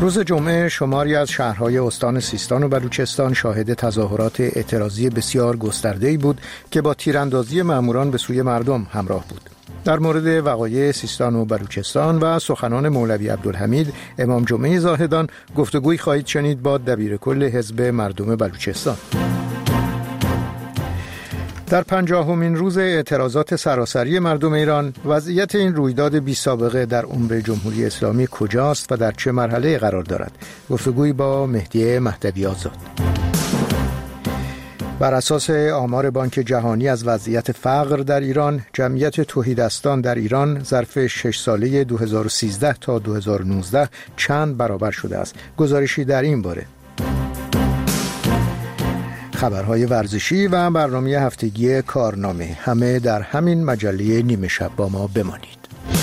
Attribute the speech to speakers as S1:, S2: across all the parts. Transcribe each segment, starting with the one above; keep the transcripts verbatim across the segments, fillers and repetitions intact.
S1: روز جمعه شماری از شهرهای استان سیستان و بلوچستان شاهد تظاهرات اعتراضی بسیار گسترده‌ای بود که با تیراندازی ماموران به سوی مردم همراه بود. در مورد وقایع سیستان و بلوچستان و سخنان مولوی عبدالحمید امام جمعه زاهدان گفتگوی خواهید شنید با دبیرکل حزب مردم بلوچستان. در پنجاهمین روز اعتراضات سراسری مردم ایران، وضعیت این رویداد بی سابقه در عمر جمهوری اسلامی کجاست و در چه مرحله قرار دارد؟ گفتگوی با مهدی مهدوی آزاد. بر اساس آمار بانک جهانی از وضعیت فقر در ایران، جمعیت تهیدستان در ایران ظرف شش ساله دو هزار و سیزده تا دو هزار و نوزده چند برابر شده است؟ گزارشی در این باره. خبرهای ورزشی و برنامه هفتگی کارنامه، همه در همین مجله نیمه شب با ما بمانید.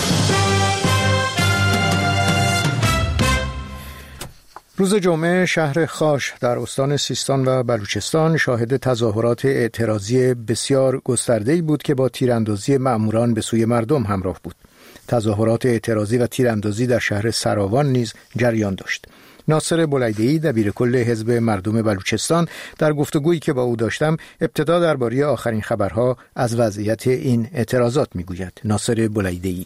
S1: روز جمعه شهر خاش در استان سیستان و بلوچستان شاهد تظاهرات اعتراضی بسیار گسترده‌ای بود که با تیراندازی ماموران به سوی مردم همراه بود. تظاهرات اعتراضی و تیراندازی در شهر سراوان نیز جریان داشت. ناصر بولیده‌ای دبیرکل حزب مردم بلوچستان در گفتگویی که با او داشتم ابتدا درباره آخرین خبرها از وضعیت این اعتراضات میگوید. ناصر بولیده‌ای: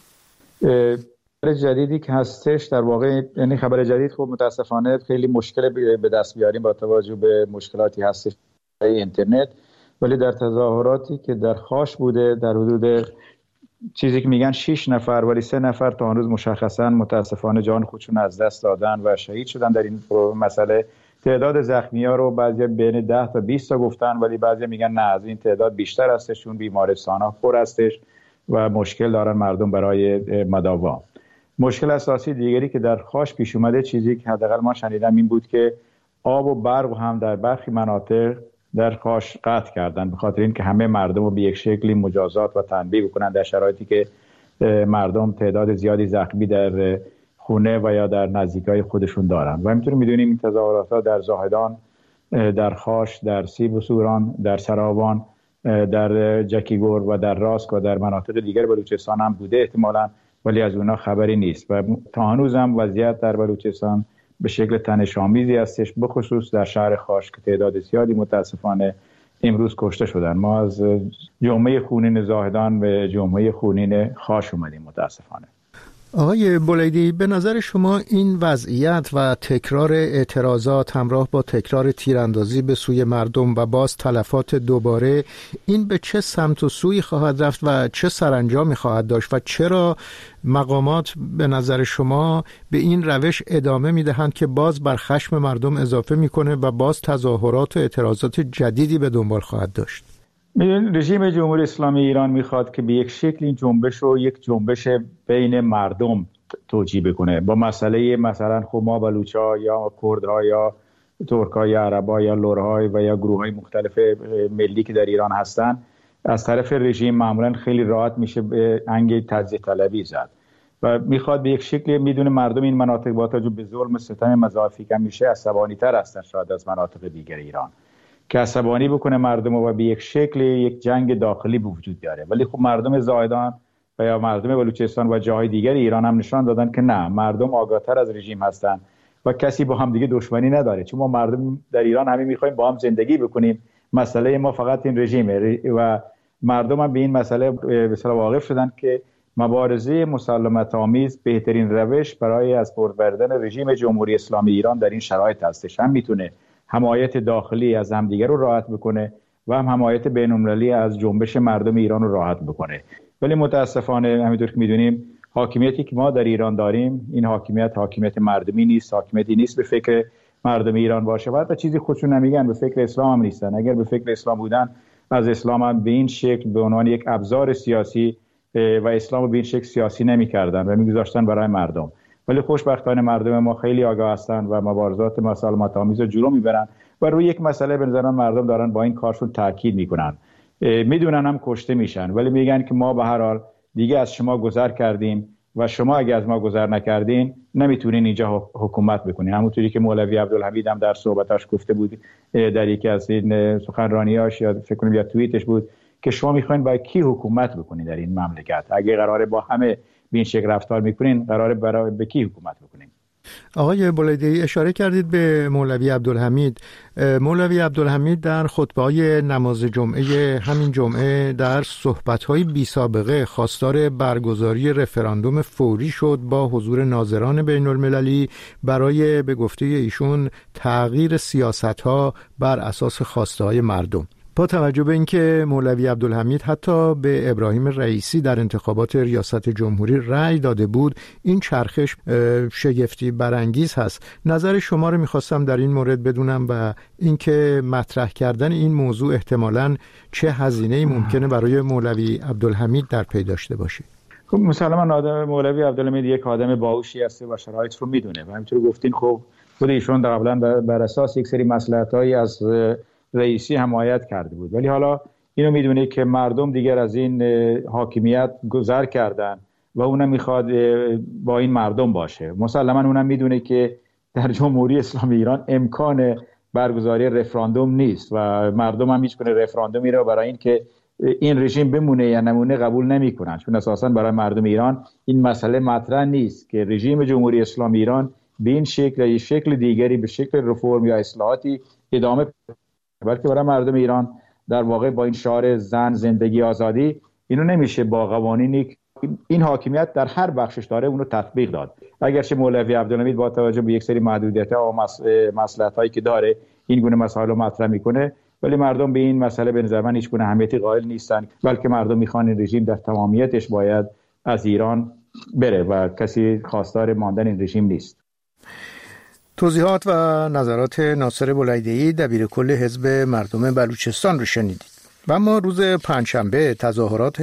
S2: خبر جدیدی که هستش در واقع، یعنی خبر جدید خب متاسفانه خیلی مشکل به دست بیاریم با توجه به مشکلاتی هستش در اینترنت، ولی در تظاهراتی که در خاش بوده در حدود چیزی که میگن شش نفر ولی سه نفر تا هنوز مشخصا متاسفانه جان خودشون از دست دادن و شهید شدن در این مسئله. تعداد زخمی‌ها رو بعضی بین ده تا بیست تا گفتن، ولی بعضی میگن نه از این تعداد بیشتر هستش، چون بیمارستان‌ها پر هستش و مشکل دارن مردم برای مداوا. مشکل اساسی دیگری که در خاش پیش اومده، چیزی که حداقل ما شنیدم این بود که آب و برق هم در برخی مناطق در خاش قطع کردن، به خاطر اینکه همه مردم رو به یک شکلی مجازات و تنبیه بکنن در شرایطی که مردم تعداد زیادی زخمی در خونه و یا در نزدیکای خودشون دارن. و همینطور میدونیم این تظاهرات در زاهدان، در خاش، در سیب و سوران، در سراوان، در جکیگور و در راسک و در مناطق دیگر بلوچستان هم بوده احتمالاً، ولی از اونا خبری نیست و تا هنوز هم وضعیت در بلوچستان به شکل تنش‌آمیزی هستش، به خصوص در شهر خاش که تعداد زیادی متاسفانه امروز کشته شدن. ما از جمعه خونین زاهدان به جمعه خونین خاش اومدیم متاسفانه.
S1: آقای بولیدی، به نظر شما این وضعیت و تکرار اعتراضات همراه با تکرار تیراندازی به سوی مردم و باز تلفات دوباره، این به چه سمت و سوی خواهد رفت و چه سرانجامی خواهد داشت و چرا مقامات به نظر شما به این روش ادامه میدهند که باز بر خشم مردم اضافه میکنه و باز تظاهرات و اعتراضات جدیدی به دنبال خواهد داشت؟
S2: رژیم جمهوری اسلامی ایران میخواد که به یک شکل این جنبش رو یک جنبش بین مردم توجیه بکنه با مسئله مثلا خب ما بلوچ‌ها یا کردها یا ترک‌ها یا عرب‌ها یا لرهای و یا گروه‌های مختلف ملی که در ایران هستن، از طرف رژیم معمولا خیلی راحت میشه به انگ تجزیه طلبی زد و میخواد به یک شکل، میدونه مردم این مناطق با توجه به ظلم ستم مضاعفی که میشه عصبانی‌تر هستن شاید از مناطق دیگر ایران، که عصبانی بکنه مردم و به یک شکل یک جنگ داخلی به وجود بیاره. ولی خب مردم زاهدان و یا مردم بلوچستان و جاهای دیگر ایران هم نشان دادن که نه، مردم آگاه‌تر از رژیم هستن و کسی با هم دیگه دشمنی نداره، چون ما مردم در ایران همه می‌خوایم با هم زندگی بکنیم، مسئله ما فقط این رژیمه و مردم هم به این مسئله به اصطلاح واقف شدن که مبارزه مسالمت آمیز بهترین روش برای از بر بردن رژیم جمهوری اسلامی ایران در این شرایط هستش. هم میتونه حمایت داخلی از همدیگر رو راحت بکنه و هم حمایت بین‌المللی از جنبش مردم ایران رو راحت بکنه. ولی متاسفانه همینطور که میدونیم حاکمیتی که ما در ایران داریم، این حاکمیت حاکمیت مردمی نیست، حاکمیتی نیست به فکر مردم ایران باشه و حتی چیزی خودشون نمیگن، به فکر اسلام هم نیستن. اگر به فکر اسلام بودن از اسلام هم به این شکل به عنوان یک ابزار سیاسی و اسلام رو به این شکل سیاسی نمی‌کردن و می‌گذاشتن برای مردم. ولی خوشبختانه مردم ما خیلی آگاه هستند و مبارزات مسالمت آمیز رو جلو میبرن و روی یک مسئله به نظرم مردم دارن با این کارشون تاکید میکنن. میدونن هم کشته میشن ولی میگن که ما به هر حال دیگه از شما گذر کردیم و شما اگه از ما گذر نکردین نمیتونین اینجا حکومت بکنین. همونطوری که مولوی عبدالحمید هم در صحبتاش گفته بود در یکی از این سخنرانیاش یا فکر کنم یا توییتش بود که شما میخواین با کی حکومت بکنین در این مملکت؟ اگه قراره با همه به این شکل رفتار میکنین قراره برای به کی حکومت بکنین؟
S1: آقای بولیده‌ای، اشاره کردید به مولوی عبدالحمید. مولوی عبدالحمید در خطبه‌های نماز جمعه همین جمعه در صحبت‌های بی سابقه خواستار برگزاری رفراندوم فوری شد با حضور ناظران بین المللی برای به گفته ایشون تغییر سیاست‌ها بر اساس خواسته‌های مردم. با توجه به اینکه مولوی عبدالحمید حتی به ابراهیم رئیسی در انتخابات ریاست جمهوری رأی داده بود، این چرخش شگفتی برانگیز هست. نظر شما رو میخواستم در این مورد بدونم و اینکه مطرح کردن این موضوع احتمالاً چه هزینه‌ای ممکنه برای مولوی عبدالحمید در پی داشته باشه.
S2: خب مسلماً آدم مولوی عبدالحمید یک آدم باهوشی است و شرایط رو میدونه و همینطور گفتین خب خود ایشون قبلا بر اساس یک سری مصلحت‌هایی از رئیسی حمایت کرده بود، ولی حالا اینو میدونه که مردم دیگر از این حاکمیت گذر کردن و اونم میخواد با این مردم باشه. مسلما اونم میدونه که در جمهوری اسلامی ایران امکان برگزاری رفراندوم نیست و مردم هم هیچ گونه رفراندومی رو برای این که این رژیم بمونه یا نمونه قبول نمیکنن، چون اساسا برای مردم ایران این مسئله مطرح نیست که رژیم جمهوری اسلامی ایران به این شکل یا شکل دیگری به شکل رفرم یا اصلاحاتی ادامه، بلکه برای مردم ایران در واقع با این شعار زن زندگی آزادی اینو نمیشه با قوانینی این حاکمیت در هر بخشش داره اونو تطبیق داد. اگرچه مولوی عبدالحمید با توجه به یک سری محدودیت‌ها و مصلحت‌هایی که داره این گونه مسائل رو مطرح میکنه، ولی مردم به این مسئله به نظر من هیچ گونه اهمیتی قائل نیستن، بلکه مردم میخوان این رژیم در تمامیتش باید از ایران بره و کسی خواستار ماندن این رژیم نیست.
S1: توضیحات و نظرات ناصر بولیده‌ای دبیر کل حزب مردم بلوچستان رو شنیدید. و اما روز پنجشنبه تظاهرات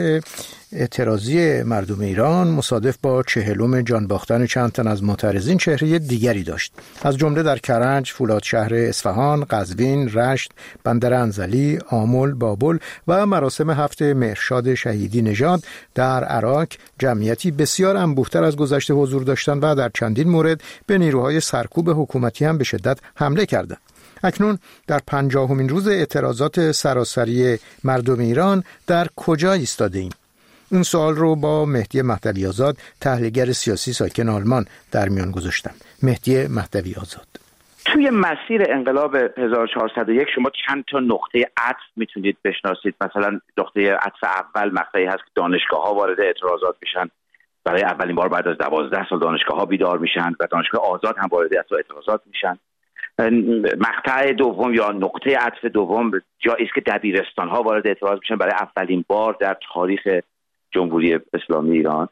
S1: اعتراضی مردم ایران مصادف با چهلم جان باختن چند تن از معترضین چهره دیگری داشت، از جمله در کرج، فولادشهر اصفهان، قزوین، رشت، بندر انزلی، آمل، بابل و مراسم هفت مهرشاد شهیدی نژاد در عراق جمعیتی بسیار انبوه‌تر از گذشته حضور داشتند و در چندین مورد به نیروهای سرکوب حکومتی هم به شدت حمله کردند. اکنون در پنجاهمین روز اعتراضات سراسری مردم ایران در کجا ایستاده ایم؟ این سوال رو با مهدی مهدوی آزاد، تحلیلگر سیاسی ساکن آلمان، در میان گذاشتم. مهدی مهدوی آزاد:
S3: توی مسیر انقلاب هزار و چهارصد و یک شما چند تا نقطه عطف میتونید بشناسید. مثلا نقطه عطف اول مقطعی هست که دانشگاه‌ها وارد اعتراضات میشن، برای اولین بار بعد از دوازده سال دانشگاه‌ها بیدار میشن و دانشگاه آزاد هم وارد اعتراضات میشن. مقطع دوم یا نقطه عطف دوم جایی است که دبیرستان‌ها وارد اعتراض میشن برای اولین بار در تاریخ جمهوری اسلامی ایران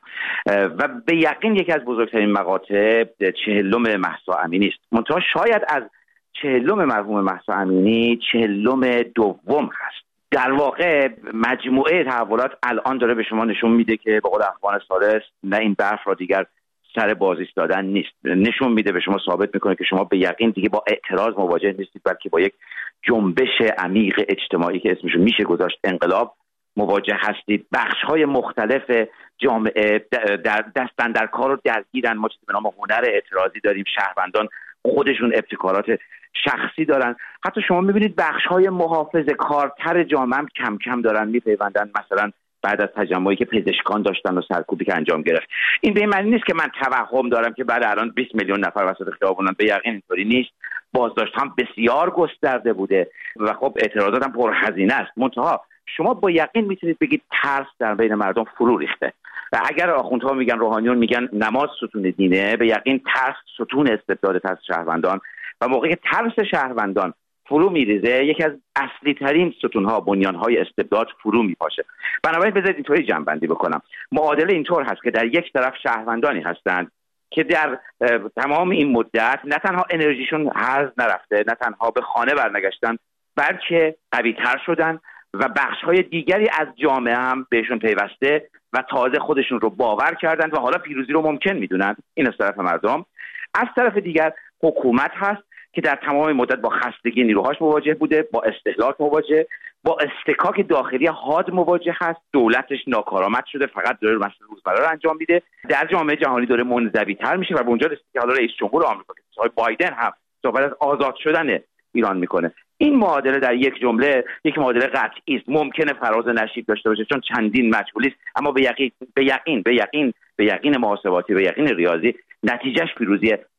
S3: و به یقین یکی از بزرگترین مقاطع چهلم مهسا امینی است. منتها شاید از چهلم مرحوم مهسا امینی چهلم دوم هست. در واقع مجموعه تحولات الان داره به شما نشون میده که به قول اخوان سالس نه این برف را دیگر سر باز ایستادن نیست. نشون میده، به شما ثابت میکنه که شما به یقین دیگه با اعتراض مواجه نیستید، بلکه با یک جنبش عمیق اجتماعی که اسمشو میشه گذاشت انقلاب مواجه هستید. بخش‌های مختلف جامعه در دستن در کار رو درگیرن. ما چیزی به نام هنر اعتراضی داریم، شهروندان خودشون ابتکارات شخصی دارن. حتی شما میبینید بخش‌های محافظه‌کارتر جامعه هم کم کم دارن میپیوندن، مثلا بعد از تجمعی که پزشکان داشتن و سرکوبی که انجام گرفت. این به این معنی نیست که من توهم دارم که بعد الان بیست میلیون نفر وسط خیابونن، به یقین اینطوری نیست. بازداشت هم بسیار گسترده بوده و خب اعتراضات هم پرهزینه است. منتها شما با یقین میتونید بگید ترس در بین مردم فرو ریخته و اگر آخوندها میگن، روحانیون میگن نماز ستون دینه، به یقین ترس ستون استبداد ترس شهروندان و موقعی که ترس شهروندان فرو میریزه یکی از اصلی ترین ستونها بنیانهای استبداد فرو میپاشه. بنابراین بذارید اینطوری جمع‌بندی بکنم. معادله اینطور هست که در یک طرف شهروندانی هستند که در تمام این مدت نه تنها انرژیشون هرز نرفته، نه تنها به خانه برنگشتن، بلکه قوی‌تر شدن و بخش‌های دیگری از جامعه هم بهشون پیوسته و تازه خودشون رو باور کردن و حالا پیروزی رو ممکن میدونن. این از طرف مردم. از طرف دیگر حکومت هست که در تمام مدت با خستگی نیروهاش مواجه بوده، با استهلاک مواجه، با استکاک داخلی حاد مواجه هست. دولتش ناکارآمد شده، فقط داره مسئله روزمره رو انجام میده. در جامعه جهانی داره منزوی‌تر میشه و به اونجا رسید که حالا رئیس جمهور آمریکا که آقای بایدن هم صحبت از آزاد شدن ایران میکنه. این معادله در یک جمله یک معادله قطعی است. ممکنه فراز نشیب داشته باشه چون چندین مجهولی است، اما به یقین به یقین به یقین به یقین محاسباتی، به یقین ریاضی نتیجهش پیروزی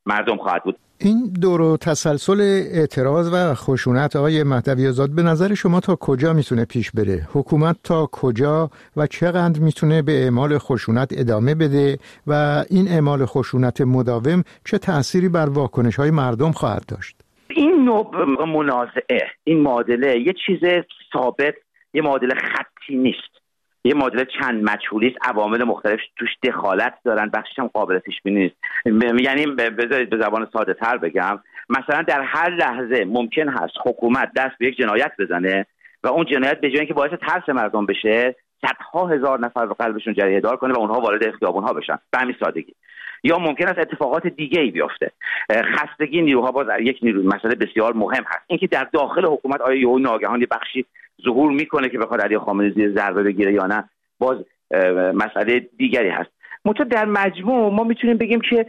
S3: مردم خواهد بود.
S1: این دور و تسلسل اعتراض و خشونت آقای مهدوی آزاد به نظر شما تا کجا میتونه پیش بره؟ حکومت تا کجا و چقدر میتونه به اعمال خشونت ادامه بده و این اعمال خشونت مداوم چه تأثیری بر واکنش‌های مردم خواهد داشت؟
S3: این نوع منازعه، این معادله یه چیز ثابت، یه معادله خطی نیست. یه معادله چند مجهولی است، عوامل مختلف توش دخالت دارن، بخشش هم قابل پیش بینی نیست. یعنی بذارید به زبان ساده تر بگم، مثلا در هر لحظه ممکن هست حکومت دست به یک جنایت بزنه و اون جنایت به جای اینکه باعث ترس مردم بشه، صدها هزار نفر رو قلبشون جریه دار کنه و اونها وارد خیابون‌ها بشن به همین سادگی. یا ممکن است اتفاقات دیگه‌ای بیفته. خستگی نیروها باز یک نیروی مسئله بسیار مهم هست. اینکه در داخل حکومت آیا یهو ناگهان یه بخشی ظهور میکنه که بخواد علی خامنه‌ای زیر ضربه بگیره یا نه، باز مسئله دیگری هست. منتها در مجموع ما میتونیم بگیم که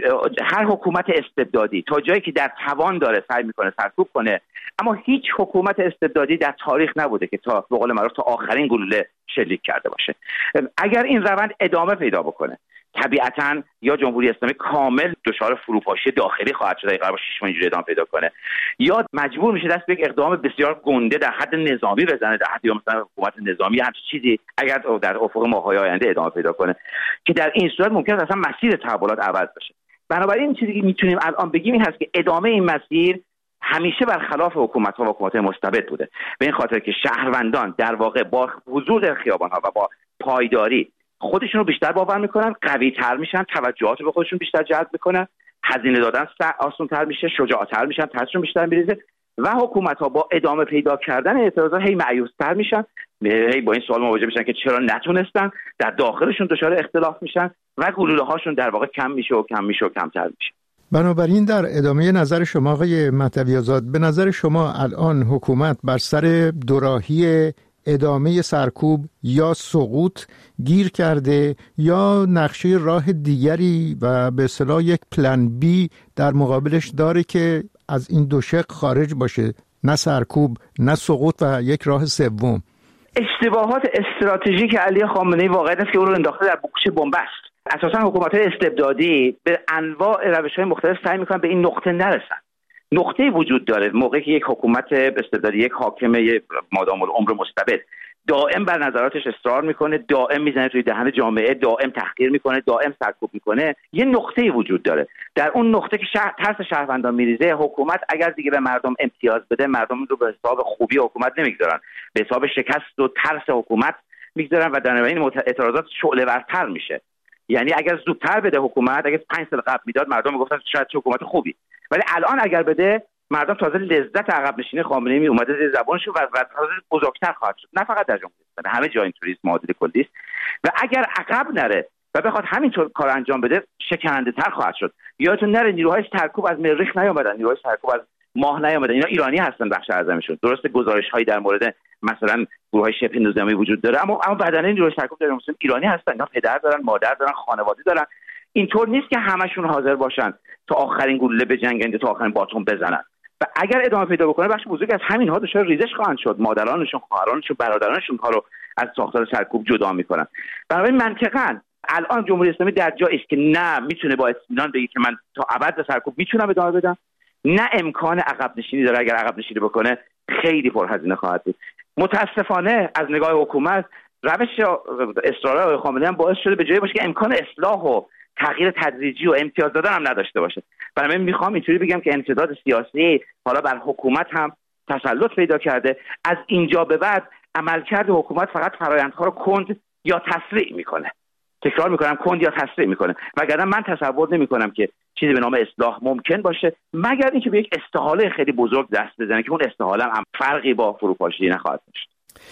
S3: هر حکومت استبدادی تا جایی که در توان داره سعی میکنه سرکوب کنه، اما هیچ حکومت استبدادی در تاریخ نبوده که تا به قول معروف تا آخرین گلوله شلیک کرده باشه. اگر این روند ادامه پیدا بکنه، طبیعتاً یا جمهوری اسلامی کامل دچار فروپاشی داخلی خواهد شد، اگر با شش ماه اینجوری ادامه پیدا کنه، یا مجبور میشه دست به یک اقدام بسیار گنده در حد نظامی بزنه، در حد مثلا حکومت نظامی هم چیزی اگر در افق ماه‌های آینده ادامه پیدا کنه، که در این صورت ممکن است اصلا مسیر تحولات عوض بشه. بنابراین این چیزی که میتونیم الان بگیم این هست که ادامه این مسیر همیشه برخلاف حکومت‌ها و حکومت مستبد بوده، به این خاطر که شهروندان در واقع با حضور در خیابان‌ها و با پایداری خودشون رو بیشتر باور میکنن، قوی تر میشن، توجهات رو به خودشون بیشتر جلب میکنن، هزینه دادن آسان تر میشه، شجاعتر میشن، ترسشون بیشتر میریزه و حکومت ها با ادامه پیدا کردن اعتراضات هی مایوس تر میشن، هی با این سوال مواجه میشن که چرا نتونستن، در داخلشون دچار اختلاف میشن و گلوله هاشون در واقع کم میشه و کم میشه و کمتر میشه.
S1: بنابراین در ادامه نظر شما آقای مهدوی آزاد، به نظر شما الان حکومت بر سر دوراهی ادامه سرکوب یا سقوط گیر کرده یا نقشه راه دیگری و به اصطلاح یک پلن بی در مقابلش داره که از این دو شق خارج باشه، نه سرکوب نه سقوط و یک راه سوم؟
S3: اشتباهات استراتژیک علی خامنه‌ای واقعا است که او رو انداخته در بوکش بن‌بست. اساسا حکومت‌های استبدادی به انواع روش‌های مختلف سعی می‌کنن به این نقطه نرسن. نقطه‌ای وجود داره موقعی که یک حکومت استبدادی، یک حاکم مادام العمر مستبد دائم بر نظراتش اصرار میکنه، دائم میزنه توی دهن جامعه، دائم تحقیر میکنه، دائم سرکوب میکنه، یه نقطه‌ای وجود داره. در اون نقطه که شهر ترس شهروندان میریزه، حکومت اگر دیگه به مردم امتیاز بده، مردم رو به حساب خوبی حکومت نمیگذارن، به حساب شکست و ترس حکومت میگذارن و در این اعتراضات شعله‌ورتر میشه. یعنی اگر زودتر بده حکومت، اگر پنج سال قبل میداد، مردم میگفتن شاید چه حکومت خوبی، ولی الان اگر بده، مردم تازه لذت عقب نشینی خامنه‌ای می اومده زیر زبانشون و تازه بزرگتر خواهد شد. نه فقط در جمهوری اسلامی، همه جا اینطوریه، معادله کلی است و اگر عقب نره و بخواد همینطور کار انجام بده، شکننده تر خواهد شد. یادتون نره نیروهای سرکوب از مریخ نیومدن، نیروهای سرکوب از ماه نیومدن، اینا ایرانی هستن بخش اعظمشون. درسته گزارش‌هایی در مورد مثلا گروه‌های شبه نظامی وجود داره، اما اما بدنه نیروهای سرکوب در مثلا ایرانی هستن، اینا پدر دارن، مادر دارن، خانواده دارن. اینطور نیست که همشون حاضر باشن تا آخرین گلوله بجنگن، تا آخرین باتون بزنن. و اگر ادامه پیدا بکنه، بخش بزرگی از همین‌ها دچار ریزش خواهند شد. مادرانشون، خواهرانشون، برادرانشون ها رو از ساختار سرکوب جدا میکنن. بنابراین منطقاً الان جمهوری اسلامی در جایی است که نه میتونه با اطمینان بگه که من تا ابد به سرکوب میتونم ادامه بدم، نه امکان عقب نشینی داره. اگر عقب نشینی بکنه خیلی پرهزینه خواهد بود. متاسفانه از نگاه حکومت روش اصرار آقای خامنه‌ای هم باعث شده به جایی باشه که امکان اصلاح و تغییر تدریجی و امتیاز دادن هم نداشته باشه. برای من میخوام اینطوری بگم که امتداد سیاسی حالا بر حکومت هم تسلط پیدا کرده. از اینجا به بعد عملکرد حکومت فقط فرآیندها رو کند یا تسریع میکنه. تکرار میکنم، کند یا تسریع میکنه. وگرنه من تصور نمیکنم که چیزی به نام اصلاح ممکن باشه، مگر اینکه به یک استحاله خیلی بزرگ دست بزنه که اون استحاله هم فرقی با فروپاشی نخواهد داشت.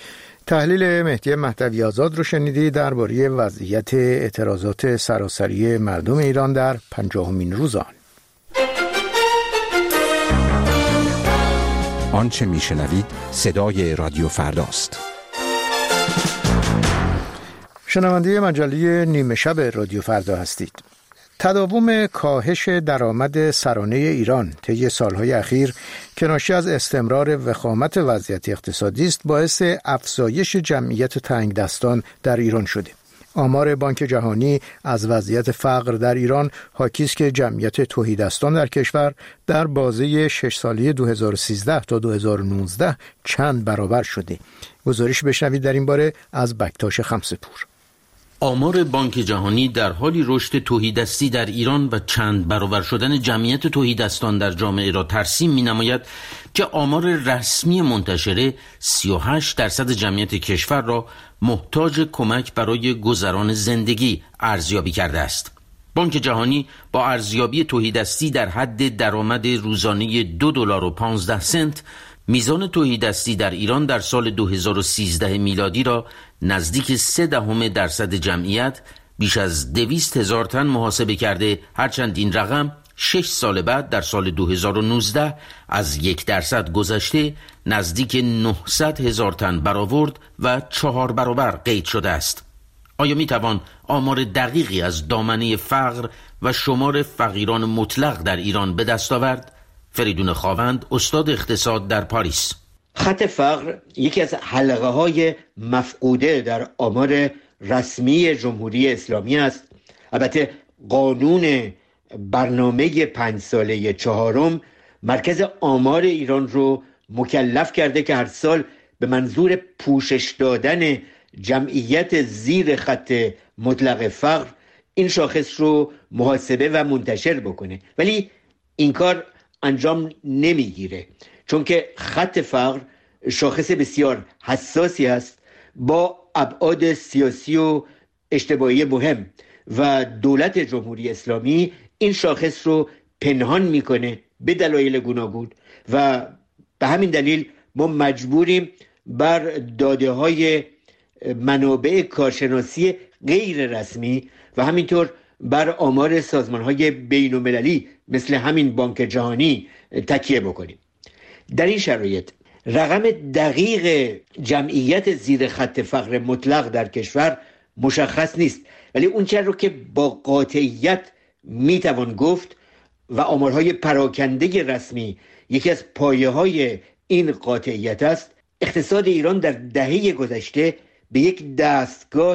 S1: تحلیل مهدی مهدوی آزاد رو شنیدی درباره وضعیت اعتراضات سراسری مردم ایران در پنجاهمین روز آن.
S4: آنچه میشنوید صدای رادیو فرداست.
S1: شنونده مجله نیمه شب رادیو فردا هستید. تداوم کاهش درآمد سرانه ایران طی سالهای اخیر که ناشی از استمرار وخامت وضعیت اقتصادی است، باعث افزایش جمعیت تنگدستان در ایران شده. آمار بانک جهانی از وضعیت فقر در ایران حاکی است که جمعیت تهیدستان در کشور در بازه شش ساله دو هزار و سیزده تا دو هزار و نوزده چند برابر شده. گزارش بشنوید در این باره از بکتاش خمسه‌پور.
S5: آمار بانک جهانی در حالی رشد تهیدستی در ایران و چند برابر شدن جمعیت تهیدستان در جامعه را ترسیم می‌نماید که آمار رسمی منتشره سی و هشت درصد جمعیت کشور را محتاج کمک برای گذران زندگی ارزیابی کرده است. بانک جهانی با ارزیابی تهیدستی در حد درآمد روزانه دو دلار و پانزده سنت میزان تهیدستی در ایران در سال دو هزار و سیزده میلادی را نزدیک سه دهم درصد جمعیت بیش از دویست هزار تن محاسبه کرده، هرچند این رقم شش سال بعد در سال دو هزار و نوزده از یک درصد گذشته نزدیک نهصد هزار تن برآورد و چهار برابر قید شده است. آیا می توان آمار دقیقی از دامنه فقر و شمار فقیران مطلق در ایران به دست آورد؟ فریدون خاوند، استاد اقتصاد در پاریس.
S6: خط فقر یکی از حلقه های مفقوده در آمار رسمی جمهوری اسلامی است. البته قانون برنامه پنج ساله چهارم مرکز آمار ایران رو مکلف کرده که هر سال به منظور پوشش دادن جمعیت زیر خط مطلق فقر این شاخص رو محاسبه و منتشر بکنه، ولی این کار انجام نمیگیره چون که خط فقر شاخص بسیار حساسی است با ابعاد سیاسی و اجتماعی مهم و دولت جمهوری اسلامی این شاخص رو پنهان میکنه به دلایل گوناگون و به همین دلیل ما مجبوریم بر داده های منابع کارشناسی غیر رسمی و همینطور بر آمار سازمان های بین المللی مثل همین بانک جهانی تکیه بکنیم. در این شرایط رقم دقیق جمعیت زیر خط فقر مطلق در کشور مشخص نیست، ولی اون چیزی رو که با قاطعیت میتوان گفت و آمارهای پراکنده رسمی یکی از پایه‌های این قاطعیت است، اقتصاد ایران در دهه گذشته به یک دستگاه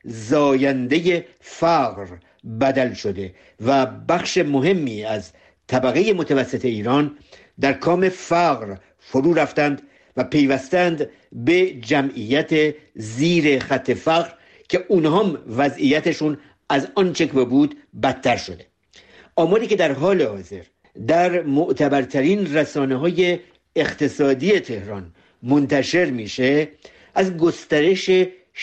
S6: زاینده فقر بدل شده و بخش مهمی از طبقه متوسط ایران در کام فقر فرو رفتند و پیوستند به جمعیت زیر خط فقر که اونها هم وضعیتشون از آنچه که بود بدتر شده. آماری که در حال حاضر در معتبرترین رسانه‌های اقتصادی تهران منتشر میشه از گسترش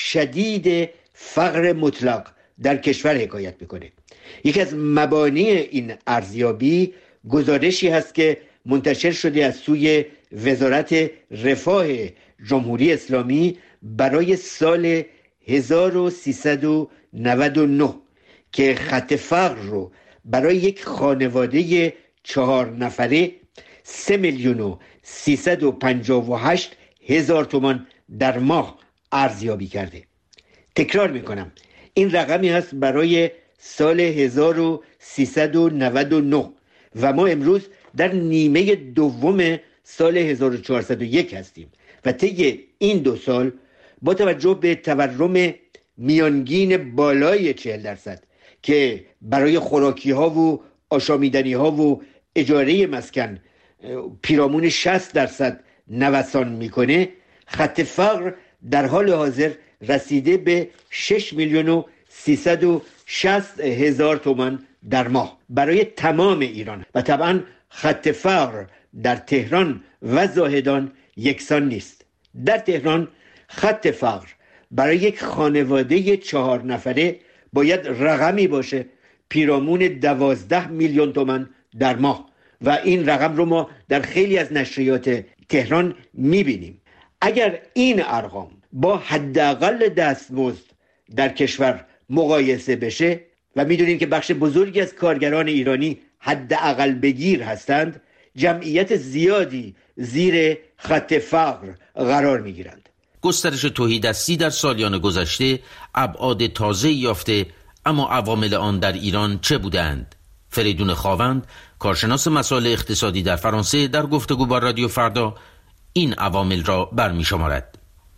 S6: شدید فقر مطلق در کشور حکایت میکنه. یکی از مبانی این ارزیابی گزارشی هست که منتشر شده از سوی وزارت رفاه جمهوری اسلامی برای سال هزار و سیصد و نود و نه که خط فقر رو برای یک خانواده چهار نفره سه میلیون و سیصد و پنجاه و هشت هزار تومان در ماه ارزیابی کرده. تکرار میکنم، این رقمی هست برای سال هزار و سیصد و نود و نه و ما امروز در نیمه دوم سال هزار و چهارصد و یک هستیم و طی این دو سال با توجه به تورم میانگین بالای چهل درصد که برای خوراکی ها و آشامیدنی ها و اجاره مسکن پیرامون شصت درصد نوسان میکنه، خط فقر در حال حاضر رسیده به شش میلیون و سیصد و شصت هزار تومان در ماه برای تمام ایران و طبعا خط فقر در تهران و زاهدان یکسان نیست. در تهران خط فقر برای یک خانواده چهار نفره باید رقمی باشه پیرامون دوازده میلیون تومان در ماه و این رقم رو ما در خیلی از نشریات تهران میبینیم. اگر این ارقام با حداقل دستمزد در کشور مقایسه بشه و میدونیم که بخش بزرگی از کارگران ایرانی حداقل بگیر هستند، جمعیت زیادی زیر خط فقر قرار میگیرند.
S5: گسترش تهیدستی در سالیان گذشته ابعاد تازه یافته، اما عوامل آن در ایران چه بودند؟ فریدون خاوند، کارشناس مسائل اقتصادی در فرانسه، در گفتگو با رادیو فردا این عوامل را برمی شمارد.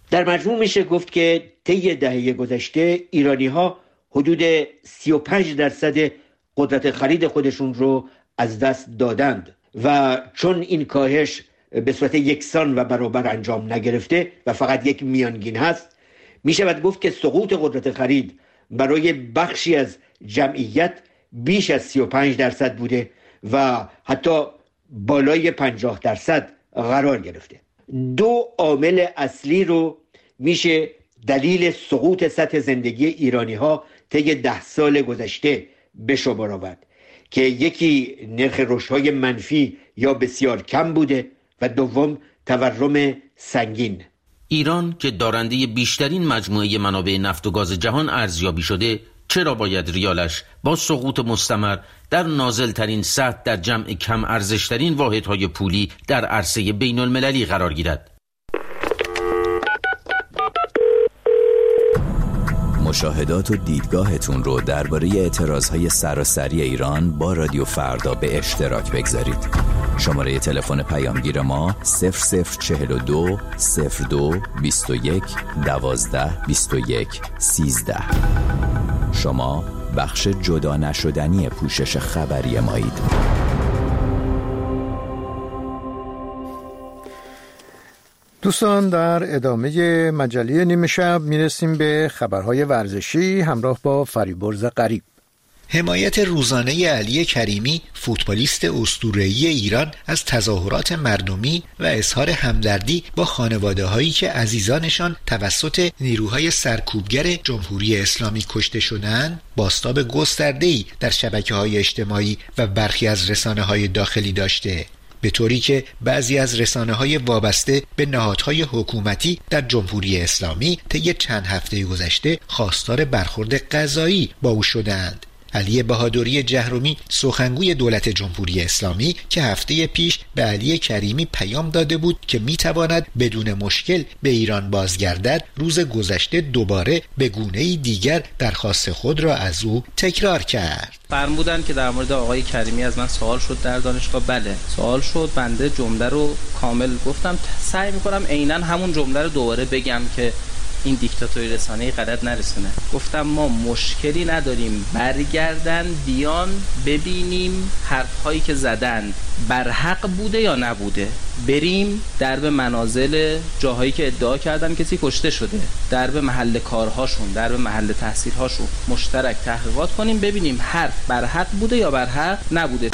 S6: در مجموع میشه گفت که طی دهه گذشته ایرانی ها حدود سی و پنج درصد قدرت خرید خودشون رو از دست دادند و چون این کاهش به صورت یکسان و برابر انجام نگرفته و فقط یک میانگین هست، میشود گفت که سقوط قدرت خرید برای بخشی از جمعیت بیش از سی و پنج درصد بوده و حتی بالای پنجاه درصد قرار گرفته. دو عامل اصلی رو میشه دلیل سقوط سطح زندگی ایرانی ها طی ده سال گذشته به شمار آورد که یکی نرخ رشدهای منفی یا بسیار کم بوده و دوم تورم سنگین.
S5: ایران که دارنده بیشترین مجموعه منابع نفت و گاز جهان ارزیابی شده، چرا باید ریالش با سقوط مستمر در نازلترین سطح در جمع کم ارزشترین واحدهای پولی در عرصه بین المللی قرار گیرد؟
S7: مشاهدات و دیدگاهتون رو درباره اعتراضهای سراسری ایران با رادیو فردا به اشتراک بگذارید. شماره تلفن پیامگیر ما صفر صفر چهل و دو صفر دو بیست و یک دوازده بیست و یک سیزده. شما بخش جدا نشدنی پوشش خبری مایید.
S1: دوستان، در ادامه مجله نیمه شب میرسیم به خبرهای ورزشی همراه با فریبرز غریب.
S8: حمایت روزانه علی کریمی، فوتبالیست اسطوره‌ای ایران، از تظاهرات مردمی و اظهار همدردی با خانواده‌هایی که عزیزانشان توسط نیروهای سرکوبگر جمهوری اسلامی کشته شدند، بازتاب گسترده‌ای در شبکه‌های اجتماعی و برخی از رسانه‌های داخلی داشته، به طوری که بعضی از رسانه‌های وابسته به نهادهای حکومتی در جمهوری اسلامی طی چند هفته گذشته خواستار برخورد قضایی با او شدند. علی بهادری جهرمی، سخنگوی دولت جمهوری اسلامی، که هفته پیش به علی کریمی پیام داده بود که میتواند بدون مشکل به ایران بازگردد، روز گذشته دوباره به گونه‌ای دیگر درخواست خود را از او تکرار کرد.
S9: فرمودن که در مورد آقای کریمی از من سوال شد در دانشگاه. بله سوال شد، بنده جمله رو کامل گفتم، سعی میکنم عیناً همون جمله رو دوباره بگم که این دیکتاتوری رسانه‌ای غلط نرسونه. گفتم ما مشکلی نداریم برگردن بیان ببینیم حرف‌هایی که زدن برحق بوده یا نبوده، بریم درب منازل جاهایی که ادعا کردن کسی کشته شده، درب محل کارهاشون، درب محل تحصیل‌هاشون، مشترک تحقیقات کنیم ببینیم حرف برحق بوده یا برحق نبوده.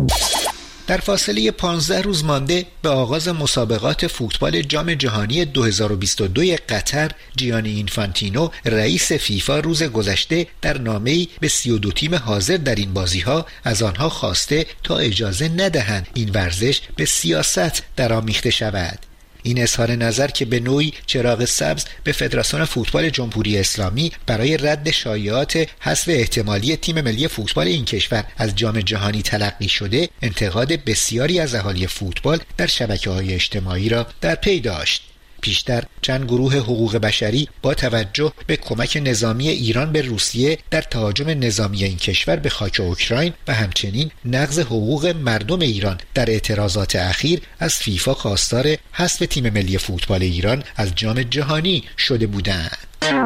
S8: در فاصله پانزده روز مانده به آغاز مسابقات فوتبال جام جهانی دو هزار و بیست و دو قطر، جیانی اینفانتینو رئیس فیفا روز گذشته در نامه‌ای به سی و دو تیم حاضر در این بازی‌ها از آنها خواسته تا اجازه ندهند این ورزش به سیاست درآمیخته شود. این اظهار نظر که به نوعی چراغ سبز به فدراسیون فوتبال جمهوری اسلامی برای رد شایعات حذف احتمالی تیم ملی فوتبال این کشور از جام جهانی تلقی شده، انتقاد بسیاری از اهالی فوتبال در شبکه‌های اجتماعی را در پی داشت. پیشتر چند گروه حقوق بشری با توجه به کمک نظامی ایران به روسیه در تهاجم نظامی این کشور به خاک اوکراین و همچنین نقض حقوق مردم ایران در اعتراضات اخیر از فیفا خواستار حذف تیم ملی فوتبال ایران از جام جهانی شده بودند.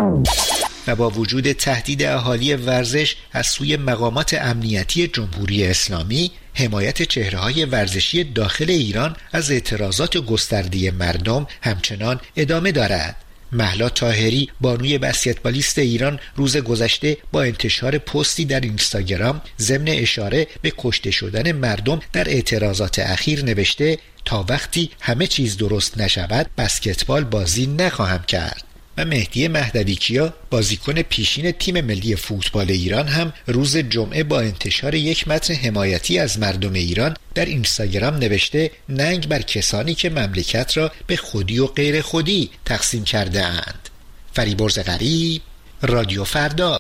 S8: و با وجود تهدید اهالی ورزش از سوی مقامات امنیتی جمهوری اسلامی، حمایت چهره‌های ورزشی داخل ایران از اعتراضات گسترده مردم همچنان ادامه دارد. مهلا طاهری، بانوی بسکتبالیست ایران، روز گذشته با انتشار پستی در اینستاگرام ضمن اشاره به کشته شدن مردم در اعتراضات اخیر نوشته: تا وقتی همه چیز درست نشود بسکتبال بازی نخواهم کرد. و مهدی مهدویکیا، بازیکن پیشین تیم ملی فوتبال ایران، هم روز جمعه با انتشار یک متن حمایتی از مردم ایران در اینستاگرام نوشته: ننگ بر کسانی که مملکت را به خودی و غیر خودی تقسیم کرده اند. فریبرز غریب، رادیو فردا.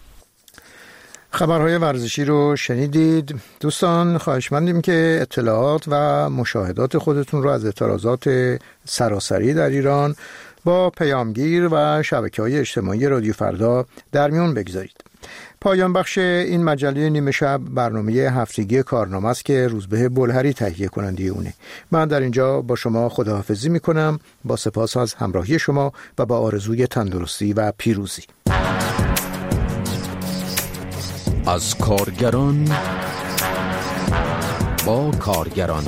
S1: خبرهای ورزشی رو شنیدید. دوستان خواهشمندیم که اطلاعات و مشاهدات خودتون رو از اعتراضات سراسری در ایران با پیامگیر و شبکه‌های اجتماعی رادیو فردا در میون بگذارید. پایان بخش این مجله نیمه شب برنامه هفتگی کارنامه است که روزبه بلهری تهیه کننده اونه. من در اینجا با شما خداحافظی میکنم، با سپاس از همراهی شما و با آرزوی تندرستی و پیروزی.
S4: از کارگران با کارگران،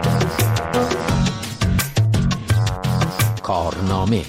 S4: کارنامه.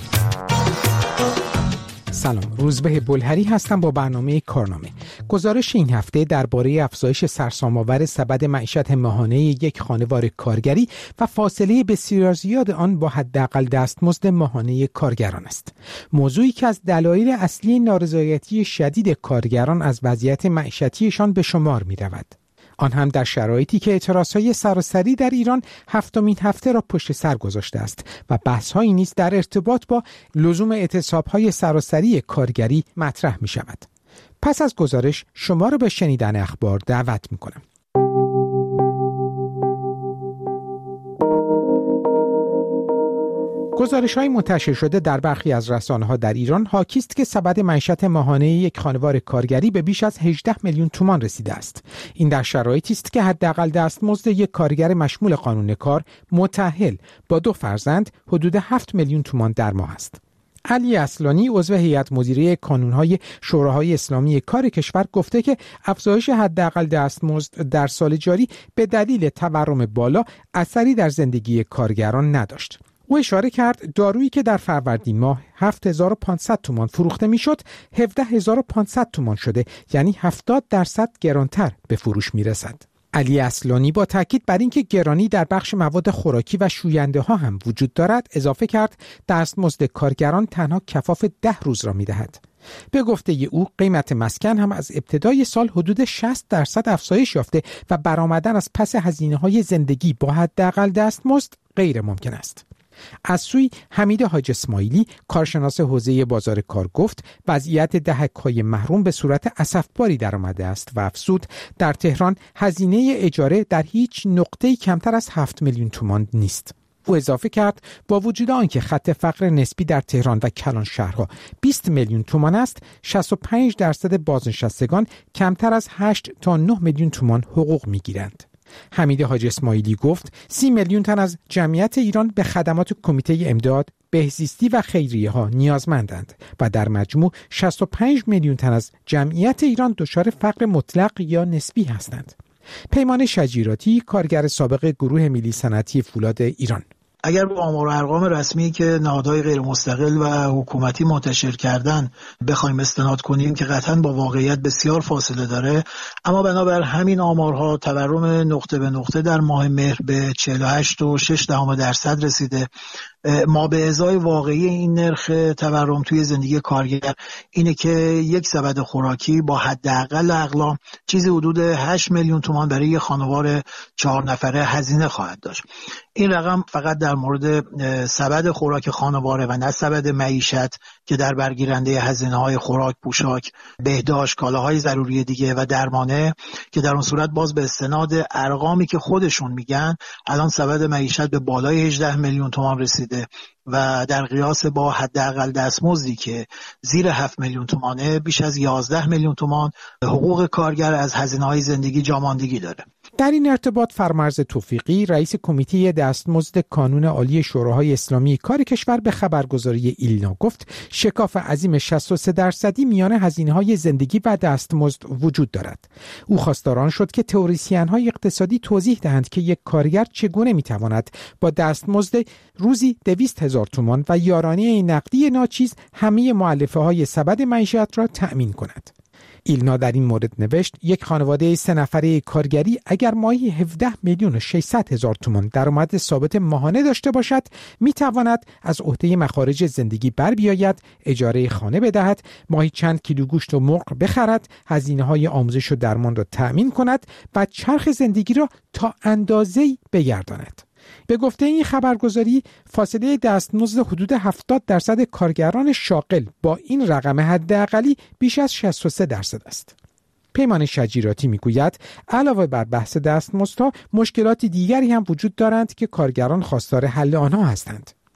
S10: سلام، روزبه بلهری هستم با برنامه کارنامه. گزارش این هفته درباره افزایش سرسام‌آور سبد معیشت ماهانه یک خانوار کارگری و فاصله بسیار زیاد آن با حداقل دستمزد ماهانه کارگران است. موضوعی که از دلایل اصلی نارضایتی شدید کارگران از وضعیت معیشتیشان به شمار می‌رود. آن هم در شرایطی که اعتراضهای سراسری در ایران هفتمین هفته را پشت سر گذاشته است و بحث‌هایی نیز در ارتباط با لزوم اعتصاب‌های سراسری کارگری مطرح می‌شود. پس از گزارش شما را به شنیدن اخبار دعوت می‌کنم. گزارش‌های منتشر شده در برخی از رسانه‌ها در ایران حاکی است که سبد معیشت ماهانه یک خانوار کارگری به بیش از هجده میلیون تومان رسیده است. این در شرایطی است که حداقل دستمزد یک کارگر مشمول قانون کار متأهل با دو فرزند حدود هفت میلیون تومان در ماه است. علی اصلانی عضو هیئت مدیره کانون‌های شوراهای اسلامی کار کشور گفته که افزایش حداقل دستمزد در سال جاری به دلیل تورم بالا اثری در زندگی کارگران نداشت. او اشاره کرد دارویی که در فروردین ماه هفت هزار و پانصد تومان فروخته میشد هفده هزار و پانصد تومان شده، یعنی هفتاد درصد گرانتر به فروش میرسد. علی اصلانی با تاکید بر اینکه گرانی در بخش مواد خوراکی و شوینده ها هم وجود دارد اضافه کرد دستمزد کارگران تنها کفاف ده روز را میدهد. به گفته او قیمت مسکن هم از ابتدای سال حدود شصت درصد افزایش یافته و برآمدن از پس هزینه‌های زندگی با حداقل دستمزد غیر ممکن است. از سوی حمید حاج اسماعیلی کارشناس حوزه بازار کار گفت وضعیت دهک‌های محروم به صورت اسفباری در آمده است و افزود در تهران هزینه اجاره در هیچ نقطه‌ای کمتر از هفت میلیون تومان نیست. او اضافه کرد با وجود آنکه خط فقر نسبی در تهران و کلان شهرها بیست میلیون تومان است، شصت و پنج درصد بازنشستگان کمتر از هشت تا نه میلیون تومان حقوق می‌گیرند. حمید حاج اسماعیلی گفت سی میلیون تن از جمعیت ایران به خدمات کمیته امداد، بهزیستی و خیریه ها نیازمندند و در مجموع شصت و پنج میلیون تن از جمعیت ایران دچار فقر مطلق یا نسبی هستند. پیمان شجیراتی کارگر سابق گروه ملی صنعتی فولاد ایران:
S11: اگر با آمار و ارقام رسمی که نهادهای غیر مستقل و حکومتی منتشر کردن بخوایم استناد کنیم که قطعاً با واقعیت بسیار فاصله داره، اما بنابر همین آمارها تورم نقطه به نقطه در ماه مهر به چهل و هشت و شش دهم درصد رسیده. ما به ازای واقعی این نرخ تورم توی زندگی کارگر اینه که یک سبد خوراکی با حداقل اقلام چیزی حدود هشت میلیون تومان برای یک خانوار چهار نفره هزینه خواهد داشت. این رقم فقط در مورد سبد خوراک خانواره و نه سبد معیشت که در برگیرنده هزینه‌های خوراک، پوشاک، بهداشت، کالاهای ضروری دیگه و درمانه که در اون صورت باز به استناد ارقامی که خودشون میگن الان سبد معیشت به بالای هجده میلیون تومان رسید و در قیاس با حداقل دستمزدی که زیر هفت میلیون تومانه بیش از یازده میلیون تومان حقوق کارگر از هزینه‌های زندگی جاماندگی داره.
S10: در این ارتباط فرمرز توفیقی رئیس کمیته دستمزد کانون عالی شوراهای اسلامی کار کشور به خبرگزاری ایلنا گفت شکاف عظیم شصت و سه درصدی میان هزینه‌های زندگی و دستمزد وجود دارد. او خواستار شد که تئوریسین‌های اقتصادی توضیح دهند که یک کارگر چگونه میتواند با دستمزد روزی دویست هزار تومان و یارانه نقدی ناچیز همه مؤلفه‌های سبد معیشت را تأمین کند. ایلنا در این مورد نوشت یک خانواده سه نفره کارگری اگر ماهی هفده میلیون و ششصد هزار تومان درآمد ثابت ماهانه داشته باشد می تواند از عهده مخارج زندگی بر بیاید، اجاره خانه بدهد، ماهی چند کیلو گوشت و مرغ بخرد، هزینه‌های آموزش و درمان را تأمین کند و چرخ زندگی را تا اندازه‌ای بگرداند. به گفته این خبرگزاری فاصله دستمزد حدود هفتاد درصد کارگران شاغل با این رقم حداقلی بیش از شصت و سه درصد است. پیمان شجیراتی میگوید علاوه بر بحث دستمزدها مشکلات دیگری هم وجود دارند که کارگران خواستار حل آنها هستند.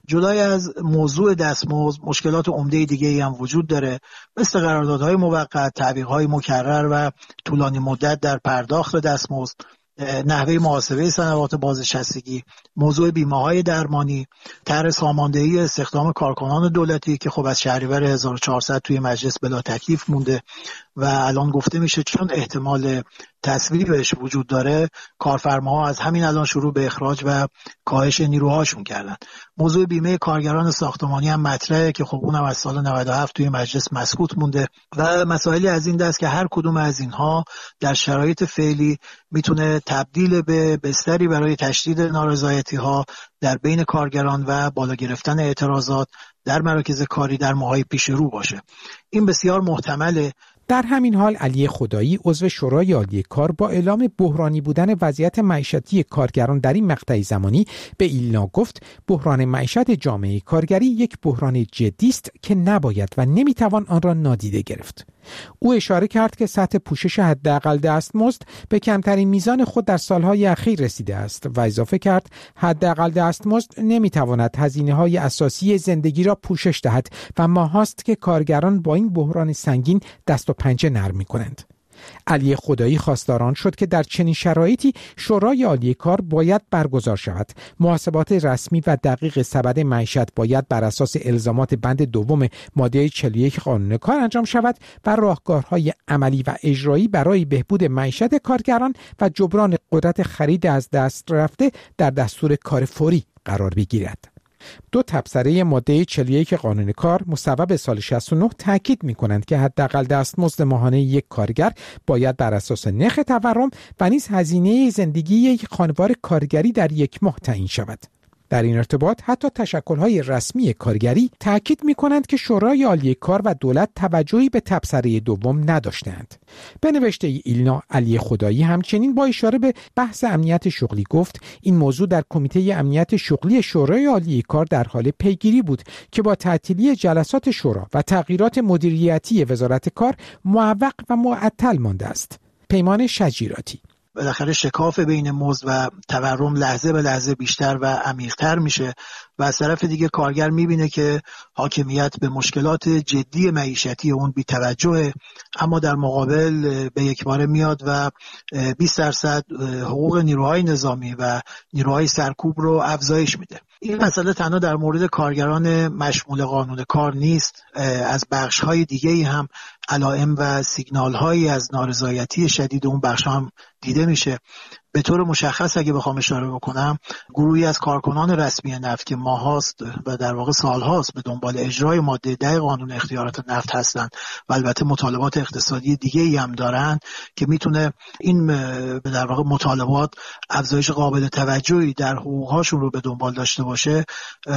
S11: جدای از موضوع دستمزد مشکلات عمده دیگه‌ای هم وجود داره، مثل قراردادهای موقت، تعویق‌های مکرر و طولانی مدت در پرداخت دستمزد، نحوه محاسبه سنوات بازنشستگی، موضوع بیمه‌های درمانی، طرح ساماندهی استخدام کارکنان دولتی که خب از شهریور هزار و چهارصد توی مجلس بلا تکلیف مونده و الان گفته میشه چون احتمال تصویبش وجود داره، کارفرماها از همین الان شروع به اخراج و کاهش نیروهاشون کردن. موضوع بیمه کارگران ساختمانی هم مطرحه که خب اونم از سال نود و هفت توی مجلس مسکوت مونده و مسائلی از این دست که هر کدوم از اینها در شرایط فعلی میتونه تبدیل به بستری برای تشدید نارضایتی ها در بین کارگران و بالا گرفتن اعتراضات در مراکز کاری در ماهای پیش رو باشه. این بسیار محتمله.
S10: در همین حال علی خدایی عضو شورای عالی کار با اعلام بحرانی بودن وضعیت معیشتی کارگران در این مقطع زمانی به ایلنا گفت بحران معیشت جامعه کارگری یک بحران جدی است که نباید و نمیتوان آن را نادیده گرفت. او اشاره کرد که سطح پوشش حداقل دستمزد به کمترین میزان خود در سالهای اخیر رسیده است و اضافه کرد حداقل دستمزد نمیتواند هزینه‌های اساسی زندگی را پوشش دهد و ماهاست که کارگران با این بحران سنگین دست و پنجه نرم می‌کنند. علی خدایی خواستار شد که در چنین شرایطی شورای عالی کار باید برگزار شود. محاسبات رسمی و دقیق سبد معیشت باید بر اساس الزامات بند دوم ماده چهل و یک قانون کار انجام شود و راهکارهای عملی و اجرایی برای بهبود معیشت کارگران و جبران قدرت خرید از دست رفته در دستور کار فوری قرار بگیرد. دو تبصره ماده چهل و یک قانون کار مصوب سال شصت و نه تاکید می‌کنند که حداقل دستمزد ماهانه یک کارگر باید بر اساس نرخ تورم و نیز هزینه زندگی یک خانوار کارگری در یک ماه تعیین شود. در این ارتباط حتی تشکل‌های رسمی کارگری تاکید می‌کنند که شورای عالی کار و دولت توجهی به تبصره دوم نداشتند. به نوشته ایلنا، علی خدایی همچنین با اشاره به بحث امنیت شغلی گفت این موضوع در کمیته امنیت شغلی شورای عالی کار در حال پیگیری بود که با تعطیلی جلسات شورا و تغییرات مدیریتی وزارت کار معوق و معطل مانده است. پیمان شجیراتی.
S11: بالاخره شکاف بین مزد و تورم لحظه به لحظه بیشتر و عمیق‌تر میشه و از طرف دیگه کارگر میبینه که حاکمیت به مشکلات جدی معیشتی اون بی‌توجهه، اما در مقابل به یک باره میاد و بیست درصد حقوق نیروهای نظامی و نیروهای سرکوب رو افزایش میده. این مسئله تنها در مورد کارگران مشمول قانون کار نیست، از بخش‌های دیگه‌ای هم علائم و سیگنال‌هایی از نارضایتی شدید اون بخش هم دیده میشه. به طور مشخص اگه بخوام اشاره بکنم، گروهی از کارکنان رسمی نفت که ماهاست و در واقع سالهاست به دنبال اجرای ماده ده قانون اختیارات نفت هستند و البته مطالبات اقتصادی دیگه‌ای هم دارن که میتونه این در واقع مطالبات افزایش قابل توجهی در حقوق‌هاشون رو به دنبال داشته باشه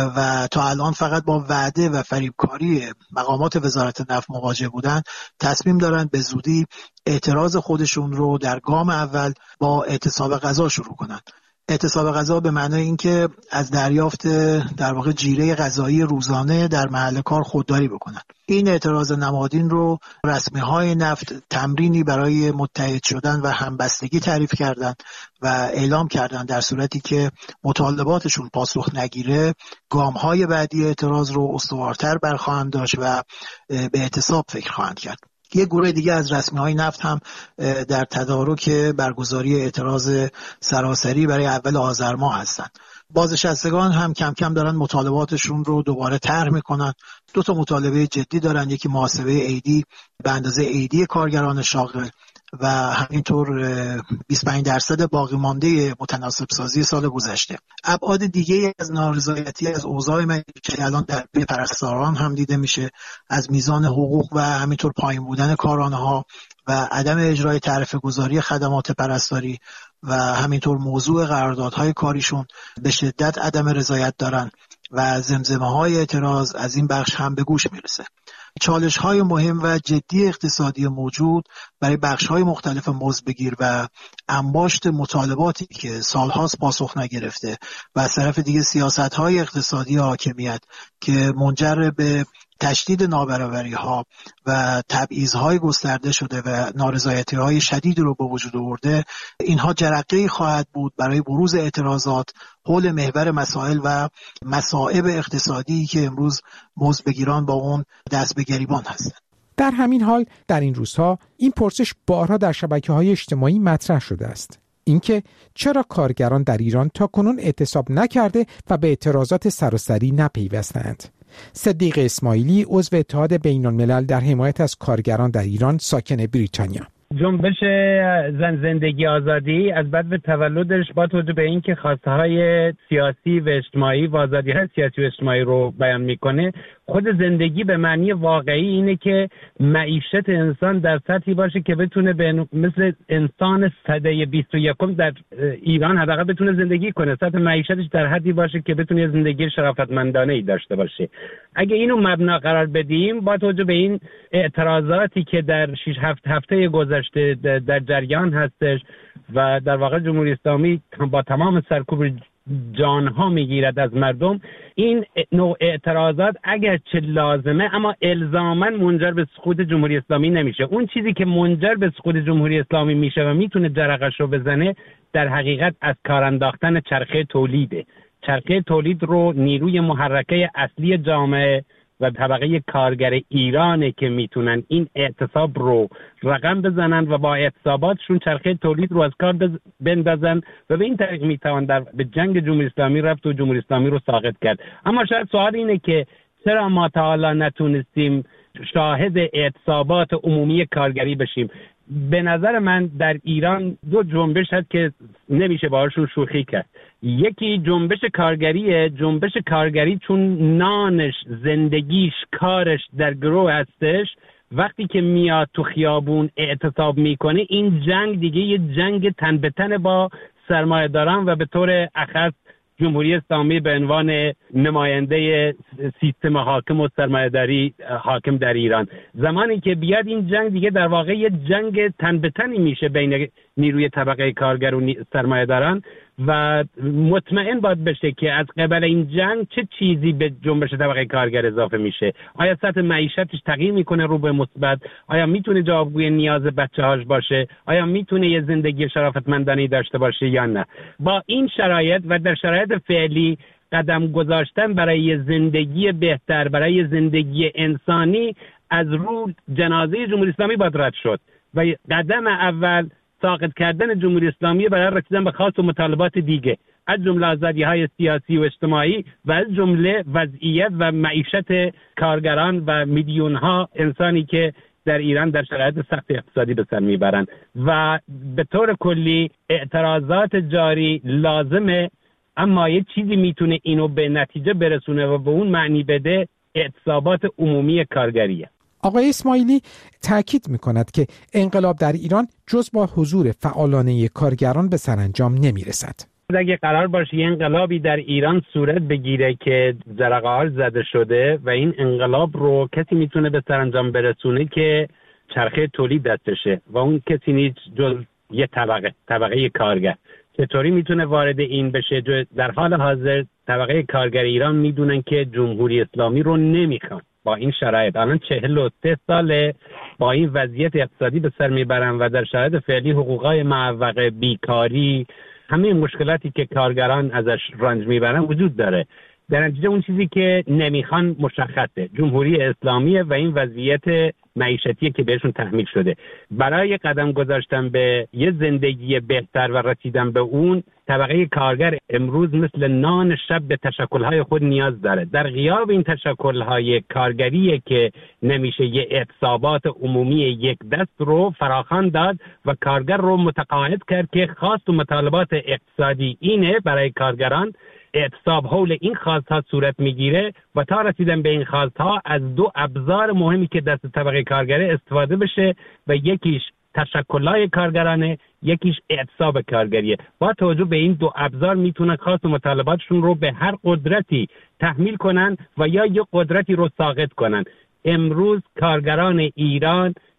S11: و تا الان فقط با وعده و فریبکاری مقامات وزارت نفت مواجه بودن، تصمیم دارن به زودی اعتراض خودشون رو در گام اول با اعتصاب غذا شروع کنن. اعتصاب غذا به معنای اینکه از دریافت در واقع جیره غذایی روزانه در محل کار خودداری بکنن. این اعتراض نمادین رو رسمی‌های نفت تمرینی برای متحد شدن و همبستگی تعریف کردن و اعلام کردن در صورتی که مطالباتشون پاسخ نگیره گام‌های بعدی اعتراض رو استوارتر برخواهند داشت و به اعتصاب فکر خواهند کرد. یک گروه دیگه از رسمی‌های نفت هم در تدارک برگزاری اعتراض سراسری برای اول آذر ماه هستند. بازنشستگان هم کم کم دارن مطالباتشون رو دوباره طرح میکنن. دو تا مطالبه جدی دارن، یکی محاسبه عیدی به اندازه عیدی کارگران شاغل و همینطور بیست و پنج درصد باقی مانده متناسب سازی سال گذشته. ابعاد دیگه از نارضایتی از اوضاع معیشتی الان در بین پرستاران هم دیده میشه، از میزان حقوق و همینطور پایین بودن کارانه‌ها و عدم اجرای تعرفه گذاری خدمات پرستاری و همینطور موضوع قراردادهای کاریشون به شدت عدم رضایت دارن و زمزمه‌های اعتراض از این بخش هم به گوش میرسه. چالش‌های مهم و جدی اقتصادی موجود برای بخش‌های مختلف مزدبگیر و انباشت مطالباتی که سال‌هاست پاسخ نگرفته و از طرف دیگه سیاست‌های اقتصادی حاکمیت که منجر به تشدید نابرابری ها و تبعیض های گسترده شده و نارضایتی های شدید رو به وجود آورده، اینها جرقه‌ای خواهد بود برای بروز اعتراضات حول محور مسائل و مصائب اقتصادی که امروز مزدبگیران با اون دست به گریبان هستند.
S10: در همین حال در این روزها این پرسش بارها در شبکه‌های اجتماعی مطرح شده است، اینکه چرا کارگران در ایران تاکنون اعتصاب نکرده و به اعتراضات سراسری نپیوستند. صدیق اسماعیلی عضو اتحاد بین‌الملل در حمایت از کارگران در ایران ساکن بریتانیا:
S12: جنبش زن زندگی آزادی از بعد به تولدش با توجه به اینکه خواسته های سیاسی و اجتماعی و آزادی های سیاسی و اجتماعی رو بیان میکنه، خود زندگی به معنی واقعی اینه که معیشت انسان در سطحی باشه که بتونه به مثل انسان سده بیست و یکم در ایران حداقل بتونه زندگی کنه، سطح معیشتش در حدی باشه که بتونه زندگی شرافتمندانه ای داشته باشه. اگه اینو مبنا قرار بدیم، با توجه به این اعتراضاتی که در شش هفت هفته گذشته در جریان هستش و در واقع جمهوری اسلامی با تمام سرکوب جانها میگیرد از مردم، این نوع اعتراضات اگرچه لازمه اما الزاماً منجر به سقوط جمهوری اسلامی نمیشه. اون چیزی که منجر به سقوط جمهوری اسلامی میشه و میتونه جرقش رو بزنه در حقیقت از کار انداختن چرخه تولیده. چرخه تولید رو نیروی محرکه اصلی جامعه و طبقه کارگر ایرانه که میتونن این اعتصاب رو رقم بزنن و با اعتصاباتشون چرخه تولید رو از کار بندازن و به این طریق میتوان در به جنگ جمهوری اسلامی رفت و جمهوری اسلامی رو ساقط کرد. اما شاید سوال اینه که چرا ما تا حالا نتونستیم شاهد اعتصابات عمومی کارگری بشیم؟ به نظر من در ایران دو جنبش هست که نمیشه باهاشون شوخی کرد. یکی جنبش کارگریه. جنبش کارگری چون نانش، زندگیش، کارش در گروه هستش، وقتی که میاد تو خیابون اعتصاب میکنه، این جنگ دیگه یه جنگ تن به تن با سرمایه‌داران و به طور اخص جمهوری اسلامی به عنوان نماینده سیستم حاکم و سرمایه‌داری حاکم در ایران. زمانی که بیاد این جنگ دیگه در واقع یه جنگ تن به تنی میشه بین نیروی طبقه کارگر و سرمایه‌داران و مطمئن باید بشه که از قبل این جنگ چه چیزی به جنبش طبقه کارگر اضافه میشه. آیا سطح معیشتش تغییر میکنه رو به مثبت؟ آیا میتونه جوابگوی نیاز بچه‌هاش باشه؟ آیا میتونه یه زندگی شرافتمندانه داشته باشه یا نه؟ با این شرایط و در شرایط فعلی قدم گذاشتن برای زندگی بهتر، برای زندگی انسانی، از رو جنازه جمهوری اسلامی باید رد شد و قدم اول ساقط کردن جمهوری اسلامی برای رسیدن به خواست و مطالبات دیگه، از جمله آزادی‌های سیاسی و اجتماعی و از جمله وضعیت و معیشت کارگران و میلیون‌ها انسانی که در ایران در شرایط سخت اقتصادی به سر میبرند. و به طور کلی اعتراضات جاری لازمه، اما یه چیزی میتونه اینو به نتیجه برسونه و به اون معنی بده، اعتصابات عمومی کارگریه.
S10: آقای اسماعیلی تاکید می‌کند که انقلاب در ایران جز با حضور فعالانه کارگران به سرانجام نمی‌رسد.
S12: اگه قرار باشه یه انقلابی در ایران صورت بگیره که جرقه‌ها زده شده و این انقلاب رو کسی میتونه به سرانجام برسونه که چرخه تولید دستشه و اون کسی نیست جز یه طبقه، طبقه کارگر. چطوری میتونه وارد این بشه؟ در حال حاضر طبقه کارگر ایران میدونن که جمهوری اسلامی رو نمیخوان. با این شرایط الان چهل و سه ساله با این وضعیت اقتصادی به سر میبرن و در شرایط فعلی حقوقای معوقه، بیکاری، همه مشکلاتی که کارگران ازش رنج میبرن وجود داره. در نتیجه اون چیزی که نمیخوان مشخصه، جمهوری اسلامی و این وضعیت معیشتی که بهشون تحمیل شده. برای قدم گذاشتن به یه زندگی بهتر و رسیدن به اون، طبقه کارگر امروز مثل نان شب به تشکل‌های خود نیاز داره. در غیاب این تشکل‌های کارگریه که نمیشه یه اعتصابات عمومی یک دست رو فراخوان داد و کارگر رو متقاعد کرد که خواست و مطالبات اقتصادی اینه برای کارگران. اعتصاب حول این خواست‌ها صورت میگیره و تا رسیدن به این خواست‌ها از دو ابزار مهمی که دست طبقه کارگره استفاده بشه و یکیش تشکل‌های کارگرانه، یکیش اعتصاب کارگریه. با توجه به این دو ابزار میتونن خواست و مطالباتشون رو به هر قدرتی تحمیل کنن و یا یک قدرتی رو ساقط کنن. امروز کارگران ایران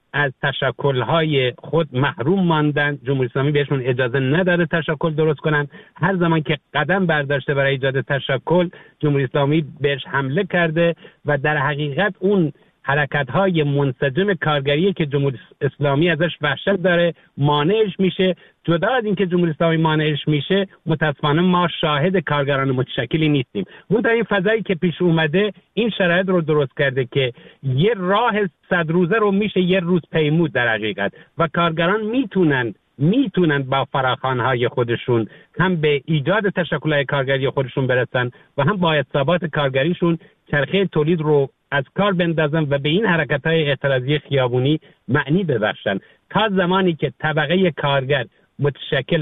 S12: از تشکل‌های خود محروم ماندن. جمهوری اسلامی بهشون اجازه نداده تشکل درست کنن. هر زمان که قدم برداشته برای ایجاد تشکل، جمهوری اسلامی بهش حمله کرده و در حقیقت اون حرکت‌های منسجم کارگری که جمهوری اسلامی ازش وحشت داره مانعش میشه. جدا از اینکه جمهوری اسلامی مانعش میشه، متاسفانه ما شاهد کارگران متشکلی نیستیم. منتها این فضایی که پیش اومده این شرایط رو درست کرده که یه راه صد روزه رو میشه یه روز پیمود در حقیقت، و کارگران میتونن میتونن با فراخوان‌های خودشون هم به ایجاد تشکل‌های کارگری خودشون برسن و هم با ثبات کارگریشون چرخه تولید رو از کار بندازن و به این حرکت‌های اعتراضی خیابونی معنی ببخشن. تا زمانی که طبقه کارگر متشکل